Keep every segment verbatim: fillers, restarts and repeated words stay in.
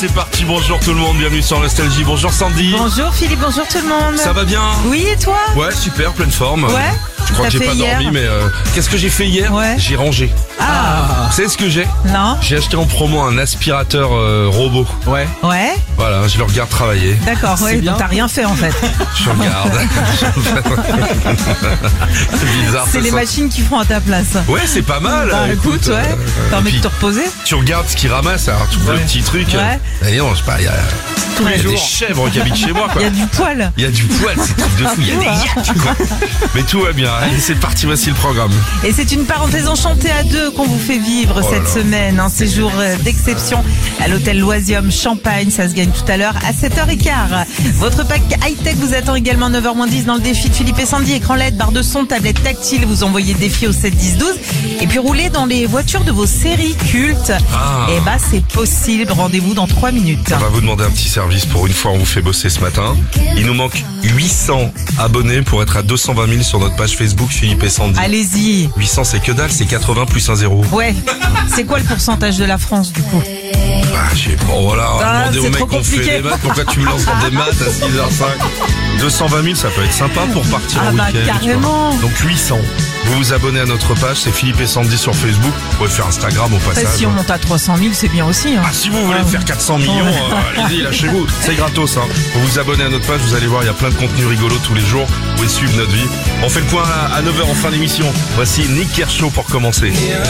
c'est parti, bonjour tout le monde, bienvenue sur Nostalgie, bonjour Sandy. Bonjour Philippe, bonjour tout le monde. Ça va bien? Oui, et toi? Ouais, super, pleine forme. Ouais. Je crois T'as que j'ai fait pas hier dormi, mais euh, qu'est-ce que j'ai fait hier? Ouais. J'ai rangé. Ah. Vous savez ce que j'ai? Non. J'ai acheté en promo un aspirateur euh, robot. Ouais. Ouais. Voilà, je le regarde travailler. D'accord, ouais, donc t'as rien fait en fait. Je regarde. C'est bizarre. C'est ça les sent- machines qui feront à ta place. Ouais, c'est pas mal. Bah écoute, ouais. euh, T'as et envie puis, de te reposer? tu regardes ce qu'il ramasse, alors tu vois Ouais. le petit truc. Ouais. Et non, je sais pas, il y a, Tous il y les a des jours. chèvres qui habitent chez moi, quoi. Il y a du poil. Il y a du poil, c'est truc de fou, il y a des yachts, quoi. Mais tout va bien, allez, c'est parti, voici le programme. Et c'est une parenthèse enchantée à deux qu'on vous fait vivre Oh là cette là. semaine. Un séjour euh, d'exception à l'hôtel Loisium Champagne. Ça se gagne tout à l'heure à sept heures quinze. Votre pack high-tech vous attend également neuf heures moins dix dans le défi de Philippe et Sandy. Écran L E D, barre de son, tablette tactile. Vous envoyez défi au sept dix douze. Et puis roulez dans les voitures de vos séries cultes. Ah. Et bah c'est possible. Rendez-vous dans trois minutes. On va vous demander un petit service pour une fois, on vous fait bosser ce matin. Il nous manque huit cents abonnés pour être à deux cent vingt mille sur notre page Facebook Philippe et Sandy. Allez-y. huit cents c'est que dalle, c'est quatre-vingts plus un zéro. Ouais. C'est quoi le pourcentage de la France du coup? Bah, je sais pas, voilà, on va Ah, demander c'est aux mecs trop qu'on fait compliqué. des maths, pourquoi tu me lances dans des maths à six heures cinq? deux cent vingt mille, ça peut être sympa pour partir Ah en bah, week-end. tu vois. carrément. Donc huit cents. Vous vous abonnez à notre page, c'est Philippe et Sandy sur Facebook. Vous pouvez faire Instagram au Après, passage. si on monte à trois cent mille, c'est bien aussi. Hein. Ah, si vous voulez Ah, faire quatre cents millions, euh, allez-y, lâchez-vous. C'est gratos, hein. Vous vous abonnez à notre page, vous allez voir, il y a plein de contenus rigolos tous les jours. Vous pouvez suivre notre vie. On fait le point à neuf heures en fin d'émission. Voici Nick Kershaw pour commencer.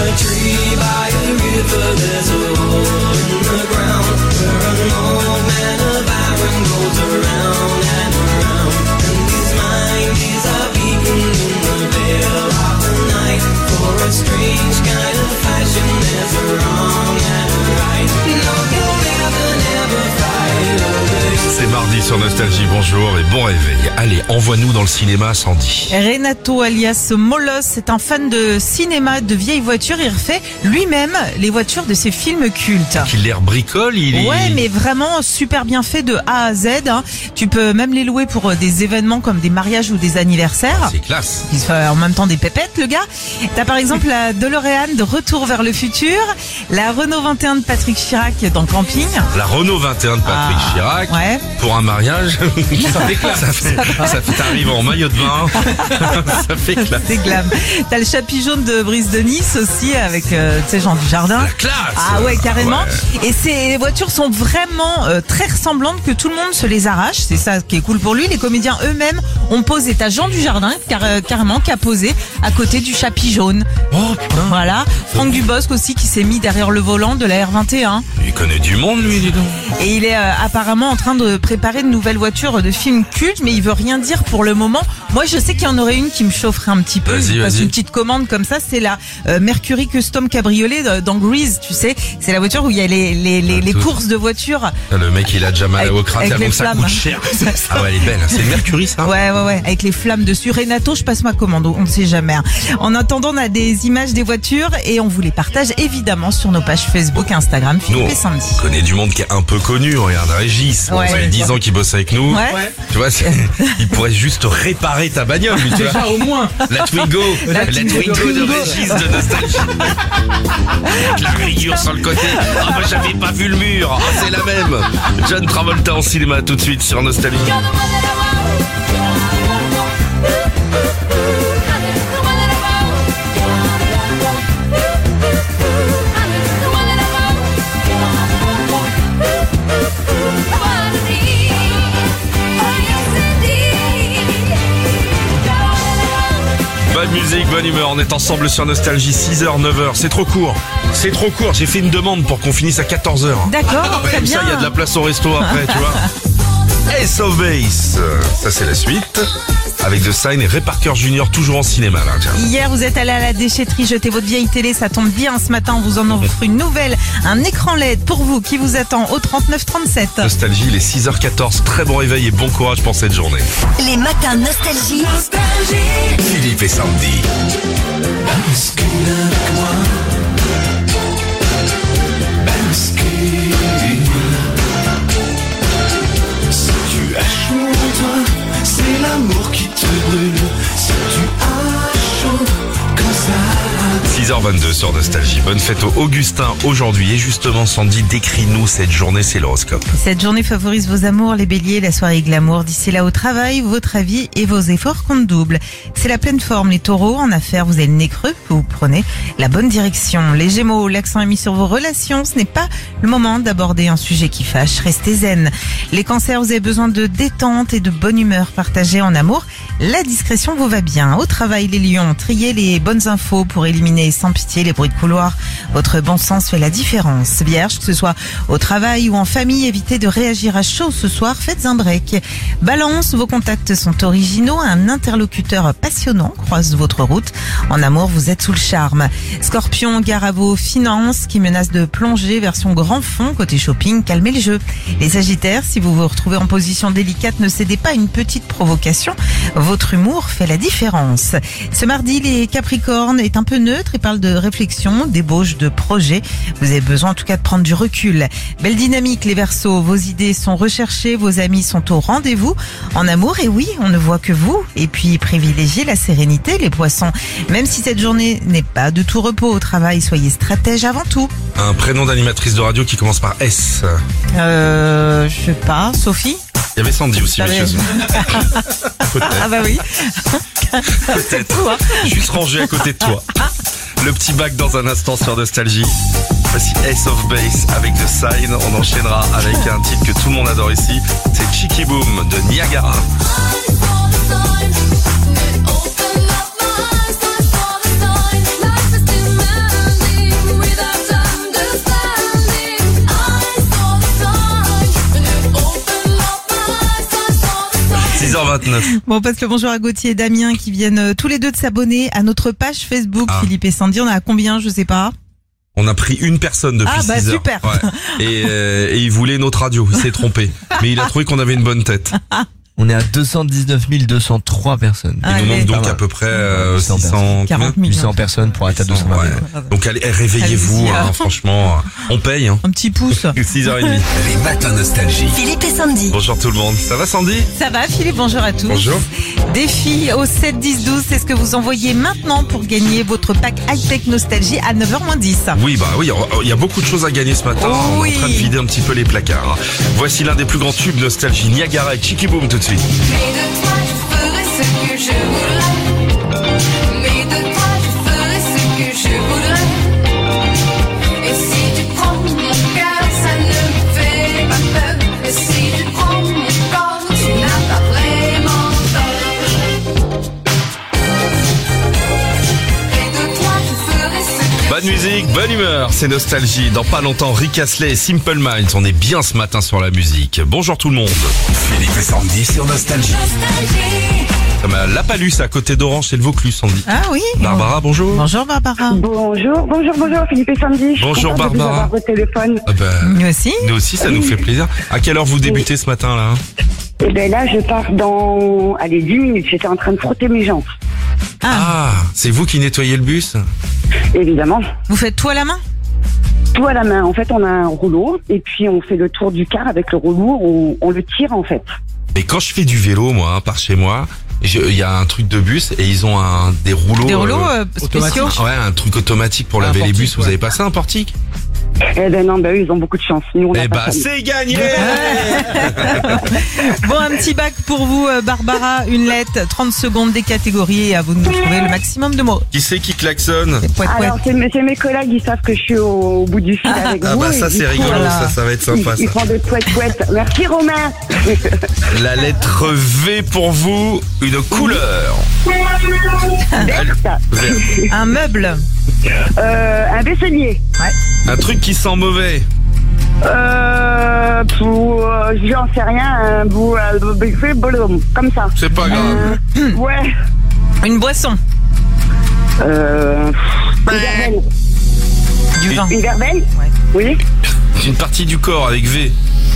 C'est mardi sur Nostalgie, bonjour et bon réveil. Allez, envoie-nous dans le cinéma, Sandy. Renato alias Molos est un fan de cinéma, de vieilles voitures. Il refait lui-même les voitures de ses films cultes. Qu'il les rebricole, il est... Ouais, mais vraiment super bien fait de A à Z. Hein. Tu peux même les louer pour des événements comme des mariages ou des anniversaires. C'est classe. Il fait en même temps des pépettes, le gars. T'as par exemple la DeLorean de Retour vers le futur, la Renault vingt et un de Patrick Chirac dans Camping. La Renault vingt et un de Patrick Ah, Chirac. ouais. Pour un mariage. Ça fait classe. Ça fait, ça fait t'arrives en maillot de bain. Ça fait classe. C'est glam. T'as le chapitre jaune de Brice de Nice aussi avec, euh, tu sais, Jean du Jardin. La classe. Ah ouais, carrément. Ouais. Et ces voitures sont vraiment euh, très ressemblantes que tout le monde se les arrache. C'est ça qui est cool pour lui. Les comédiens eux-mêmes ont posé. T'as Jean du Jardin car, euh, carrément qui a posé à côté du chapitre jaune. Oh putain. Voilà. Franck Dubosc aussi qui s'est mis derrière le volant de la R vingt et un. Il connaît du monde, lui, dis donc. Et il est euh, apparemment en train de préparer de nouvelles voitures de films cultes, mais il veut rien dire pour le moment. Moi, je sais qu'il y en aurait une qui me chaufferait un petit peu. Vas-y, Je passe vas-y. une petite commande comme ça. C'est la euh, Mercury Custom Cabriolet de- dans Grease, tu sais. C'est la voiture où il y a les, les, les, Ah, les tout. courses de voitures. Le mec, il a déjà mal Avec- au crâne, avec les donc ça flammes. coûte cher. Ah ouais, elle est belle. C'est le Mercury, ça? Ouais, ouais, ouais, avec les flammes dessus. Renato, je passe ma commande, on ne sait jamais. hein. En attendant, on a des images des voitures et on vous les partage évidemment sur nos pages Facebook et Instagram, Nous, Philippe et Sandy. on connaît du monde qui est un peu connu. Regarde, Régis. Bon, Ouais. ça fait dix ans qu'il bosse avec nous. Ouais. Tu vois, c'est- il pourrait juste réparer ta bagnole, lui, tu vois. Déjà au moins. La Twingo, la, La Twingo, Twingo. de Régis de Nostalgie. Avec la rayure sur le côté. Ah, moi j'avais pas vu le mur. Ah, c'est la même. John Travolta en cinéma tout de suite sur Nostalgie. Bonne musique, bonne humeur. On est ensemble sur Nostalgie, six heures, neuf heures. C'est trop court. C'est trop court. J'ai fait une demande pour qu'on finisse à quatorze heures. D'accord, très Comme bien. ça, il y a de la place au resto après, tu vois. Ace of Base, ça c'est la suite. Avec The Sign et Ray Parker Junior toujours en cinéma là. Tiens. Hier, vous êtes allé à la déchetterie jeter votre vieille télé, ça tombe bien. Ce matin, on vous en offre une nouvelle, un écran L E D pour vous qui vous attend au trente-neuf trente-sept. Nostalgie, il est six heures quatorze. Très bon réveil et bon courage pour cette journée. Les matins Nostalgie. Philippe et Sandy. Si tu as chaud en toi, c'est l'amour qui te brûle. Si tu as chaud comme ça. six heures vingt-deux sur Nostalgie. Bonne fête au Augustin aujourd'hui. Et justement, Sandy, décris-nous cette journée, c'est l'horoscope. Cette journée favorise vos amours, les béliers, la soirée glamour. D'ici là au travail, votre avis et vos efforts comptent double. C'est la pleine forme, les taureaux. En affaires, vous avez le nez creux, vous prenez la bonne direction. Les gémeaux, l'accent est mis sur vos relations. Ce n'est pas le moment d'aborder un sujet qui fâche. Restez zen. Les cancers, vous avez besoin de détente et de bonne humeur partagée en amour. La discrétion vous va bien. Au travail, les lions, triez les bonnes infos pour éliminer sans pitié les bruits de couloir. Votre bon sens fait la différence. Vierge, que ce soit au travail ou en famille, évitez de réagir à chaud ce soir, faites un break. Balance, vos contacts sont originaux, un interlocuteur passionnant croise votre route. En amour, vous êtes sous le charme. Scorpion, gare à vos finances qui menacent de plonger version grand fond côté shopping, calmez le jeu. Les sagittaires, si vous vous retrouvez en position délicate, ne cédez pas à une petite provocation. Votre humour fait la différence. Ce mardi, les Capricornes est un peu neutre et parle de réflexion, d'ébauche, de projet. Vous avez besoin en tout cas de prendre du recul. Belle dynamique, les Verseaux. Vos idées sont recherchées, vos amis sont au rendez-vous. En amour, et oui, on ne voit que vous. Et puis, privilégiez la sérénité, les Poissons. Même si cette journée n'est pas de tout repos au travail, soyez stratège avant tout. Un prénom d'animatrice de radio qui commence par S. Euh, je sais pas, Sophie? Il y avait Sandy aussi, Ah messieurs. Peut-être. Ah bah oui. Peut-être. Toi. Juste rangé à côté de toi. Le petit bac dans un instant sur Nostalgie. Voici Ace of Base avec The Sign. On enchaînera avec un titre que tout le monde adore ici. C'est Cheeky Boom de Niagara. six heures vingt-neuf. Bon, on passe le bonjour à Gauthier et Damien qui viennent euh, tous les deux de s'abonner à notre page Facebook. Ah. Philippe et Sandy, on a combien? Je sais pas. On a pris une personne depuis Ah bah six heures. super. Ouais. Et, euh, et il voulait notre radio, il s'est trompé. Mais il a trouvé qu'on avait une bonne tête. On est à deux cent dix-neuf mille deux cent trois personnes. Ah, Il nous allez. manque donc Pas à mal. peu près euh, huit cents six cents... quarante mille. huit cents personnes pour être à deux cent vingt mille. Ouais. Donc allez, réveillez-vous, Allez-y, hein, hein. franchement, on paye. Hein. Un petit pouce. six heures trente. Les matins Nostalgie. Philippe et Sandy. Bonjour tout le monde. Ça va Sandy? Ça va Philippe, bonjour à tous. Bonjour. Défi au sept dix douze, c'est ce que vous envoyez maintenant pour gagner votre pack high-tech nostalgie à neuf heures moins dix. Oui, bah oui, il y a beaucoup de choses à gagner ce matin. On Oui. est en train de vider un petit peu les placards. Voici l'un des plus grands tubes Nostalgie, Niagara et Cheeky Boom tout de suite. Mais de toi je ferai ce que je voudrais. Mais de toi je ferai ce que je voudrais. Et si tu prends mon cœur, ça ne me fait pas peur. Et si tu prends mon corps, tu n'as pas vraiment tort. Et de toi je ferai ce que Bonne musique, bonne humeur, c'est Nostalgie. Dans pas longtemps, Rick Astley et Simple Minds. On est bien ce matin sur la musique. Bonjour tout le monde. Philippe et Sandy sur Nostalgie. Comme à La Palus, à côté d'Orange, c'est le Vaucluse, Sandy. Ah oui. Barbara, bonjour. Bonjour Barbara. Bonjour, bonjour, bonjour Philippe et Sandy. Je suis Bonjour, contente de vous Barbara. avoir au téléphone. Ah bah, Nous aussi. nous aussi, ça nous fait plaisir. À quelle heure vous débutez ce matin là? Et ben là, je pars dans, allez, dix minutes. J'étais en train de frotter mes jambes. Ah, Ah, c'est vous qui nettoyez le bus? Évidemment. vous faites tout à la main? Tout à la main. En fait, on a un rouleau et puis on fait le tour du car avec le rouleau. On, on le tire en fait. Et quand je fais du vélo, moi, hein, par chez moi, je- il y a un truc de bus et ils ont un des rouleaux. Des rouleaux euh, euh, spéciaux? Ouais, un truc automatique pour Un laver les portique, bus. Vous ouais. avez passé un portique? Eh ben non, ben eux, ils ont beaucoup de chance. Nous, on a Eh pas bah, ça. c'est gagné! Bon, un petit bac pour vous, euh, Barbara. Une lettre, trente secondes des catégories et à vous de nous trouver le maximum de mots. Qui c'est qui klaxonne? Pouet, pouet. Alors, c'est mes, c'est mes collègues, ils savent que je suis au, au bout du fil avec Ah vous. bah et ça du c'est coup, rigolo, voilà. ça, ça va être Ils, sympa ils ça. font de couette couette. Merci Romain. La lettre V pour vous, une couleur. Vert. Un meuble. Euh, un vaisselier. Un truc qui sent mauvais. Euh, pour, euh, j'en sais rien, un bout, euh, comme ça. C'est pas grave. Euh, ouais. Une boisson. Euh, une verveine. Du vin. Une verveine. Ouais. Oui. Une partie du corps avec V.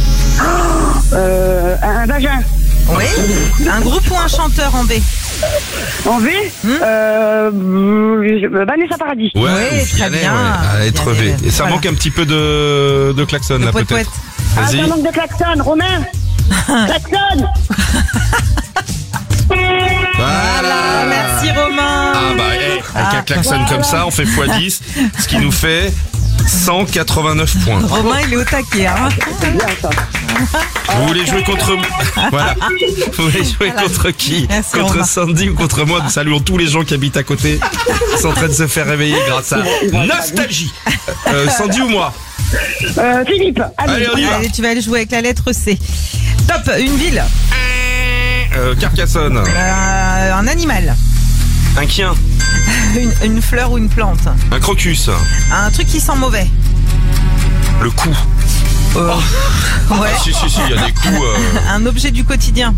Euh, un vagin. Oui. Un groupe ou un chanteur en B? En V. Euh, euh, Vanessa Paradis. Ouais, Ouais, ou très Vianney, bien. ouais, à être V. Vianney, Et ça voilà. manque un petit peu de, de klaxon là Pouet, peut-être. pouet. Ah, Vas-y. ça manque de klaxon. Romain. Klaxon. Voilà. Merci Romain. Ah bah, hey, avec Ah. un klaxonne comme ça, on fait fois dix, ce qui nous fait cent quatre-vingt-neuf points. Romain, il est au taquet. Hein. C'est bien ça. Vous voulez jouer contre voilà. Vous voulez jouer Voilà. contre qui? Merci, Contre Romain. Sandy ou contre moi? Nous saluons tous les gens qui habitent à côté. Ils sont en train de se faire réveiller grâce à Nostalgie. Euh, Sandy ou moi? Euh, Philippe, allez. Allez, on y va. Allez, tu vas aller jouer avec la lettre C. Top, une ville, Euh, Carcassonne. euh, un animal, Un quien. une, une fleur ou une plante, Un crocus. un truc qui sent mauvais. Le cou. Ouais. Ah, si, si, si, il y a des coups. Euh, Un objet du quotidien,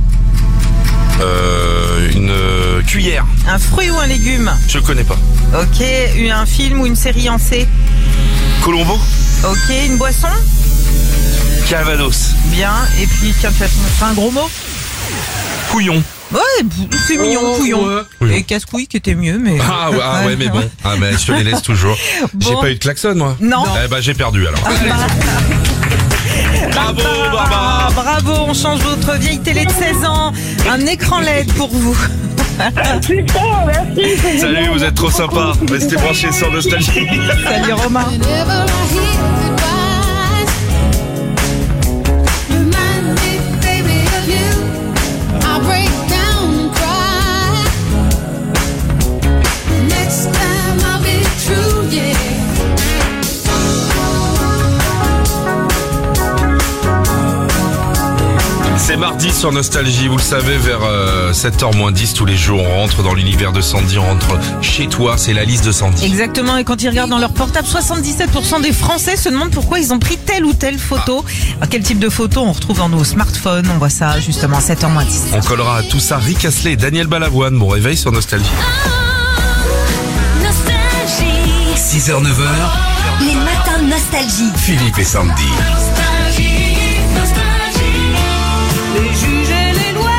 euh, une euh, cuillère. un fruit ou un légume. Je connais pas. Ok, une- un film ou une série en C. Colombo. Ok, une boisson. Calvados. Bien, et puis tiens, tu vas te montrer un gros mot. Couillon. Ouais, c'est mignon, couillon. Couillon. Et casse-couille qui était mieux, mais... Ah ouais, ah ouais, mais bon. Ah mais je te les laisse toujours. J'ai Bon. pas eu de klaxon moi. Non. Eh ben j'ai perdu alors. Bravo Barbara. Bravo, on change votre vieille télé de seize ans. Un écran L E D pour vous. Super, merci. c'est Salut, génial. vous êtes trop sympa. Restez branchés sur Nostalgie. Salut Romain. Whenever I hear goodbyes, remind me, baby, of you. I break down and cry. Next time I'll be true, yeah. C'est mardi sur Nostalgie, vous le savez, vers euh, sept heures moins dix tous les jours, on rentre dans l'univers de Sandy, on rentre chez toi, c'est la liste de Sandy. Exactement, et quand ils regardent dans leur portable, soixante-dix-sept pour cent des Français se demandent pourquoi ils ont pris telle ou telle photo. Alors, quel type de photo on retrouve dans nos smartphones? On voit ça justement à sept heures moins dix. On collera à tout ça Rick Astley et Daniel Balavoine. Bon réveil sur Nostalgie. Nostalgie. six heures neuf heures, Les matins de Nostalgie. Philippe et Sandy. Les juges et les lois,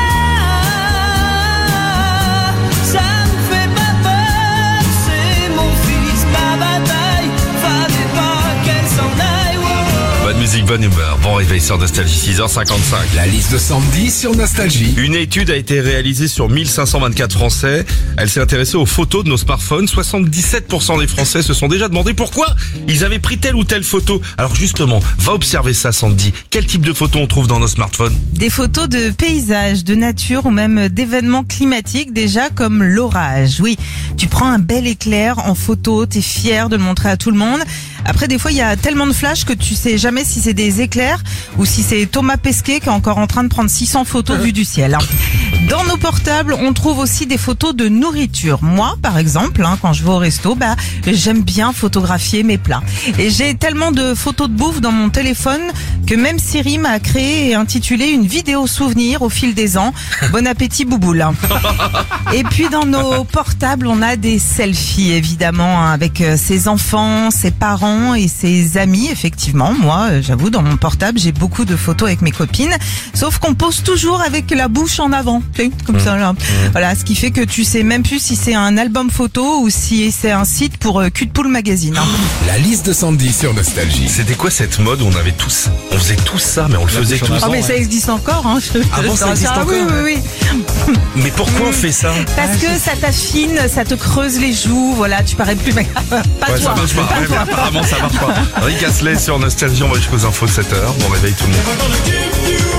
ça me fait pas peur. C'est mon fils, ma bataille. Fallait pas qu'elle s'en aille. Oh. Bonne musique, bonne humeur. Bon réveil sur Nostalgie, six heures cinquante-cinq. La liste de Sandy sur Nostalgie. Une étude a été réalisée sur mille cinq cent vingt-quatre Français. Elle s'est intéressée aux photos de nos smartphones. soixante-dix-sept pour cent des Français se sont déjà demandé pourquoi ils avaient pris telle ou telle photo. Alors justement, va observer ça Sandy. Quel type de photos on trouve dans nos smartphones? Des photos de paysages, de nature ou même d'événements climatiques déjà comme l'orage. Oui, tu prends un bel éclair en photo, t'es fier de le montrer à tout le monde. Après, des fois, il y a tellement de flash que tu sais jamais si c'est des éclairs ou si c'est Thomas Pesquet qui est encore en train de prendre six cents photos vues du ciel. Dans nos portables, on trouve aussi des photos de nourriture. Moi, par exemple, hein, quand je vais au resto, bah, j'aime bien photographier mes plats. Et j'ai tellement de photos de bouffe dans mon téléphone que même Siri m'a créé et intitulé une vidéo souvenir au fil des ans. Bon appétit, bouboule. Et puis dans nos portables, on a des selfies, évidemment, hein, avec euh, ses enfants, ses parents et ses amis. Effectivement, moi, euh, j'avoue, dans mon portable, j'ai beaucoup de photos avec mes copines. Sauf qu'on pose toujours avec la bouche en avant, tu sais, comme ça là. Voilà, ce qui fait que tu sais même plus si c'est un album photo ou si c'est un site pour euh, Cul de Poule Magazine. hein. La liste de Sandy sur Nostalgie. C'était quoi cette mode où on avait tous, on faisait tous ça, mais on le faisait tous. Ah mais ça existe encore, hein. Je, Ah bon, je ça te existe rassure. encore, Ah oui, oui, oui. Mais pourquoi on fait ça? Parce que ça t'affine, ça te creuse les joues, voilà, tu parais plus... Pas Ouais, ça toi, marche pas. pas Ouais, mais toi. apparemment, ça marche pas. Rick Astley sur Nostalgie, on va jusqu'aux infos de sept heures. Bon réveil tout le monde.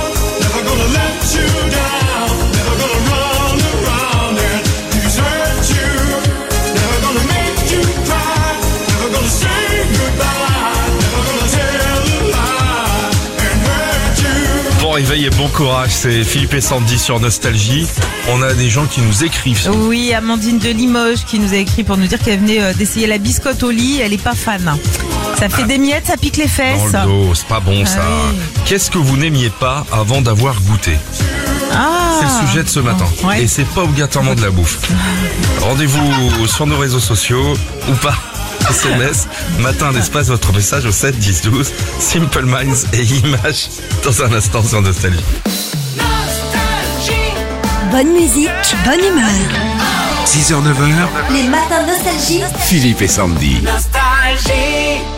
Bon réveil et bon courage, c'est Philippe et Sandy sur Nostalgie. On a des gens qui nous écrivent. Oui, Amandine de Limoges qui nous a écrit pour nous dire qu'elle venait euh, d'essayer la biscotte au lit, elle est pas fan. Ça fait des miettes, ça pique les fesses. Dans le dos, c'est pas bon ça. Ah oui. Qu'est-ce que vous n'aimiez pas avant d'avoir goûté? Ah. C'est le sujet de ce matin. Ouais. Et c'est pas obligatoirement de la bouffe. Rendez-vous sur nos réseaux sociaux ou pas. S M S, matin d'espace, votre message au sept dix douze. Simple Minds et Image dans un instant sur Nostalgie. Nostalgie. Bonne musique, bonne humeur. six heures neuf heures, Les matins de Nostalgie. Philippe et Sandy. Nostalgie.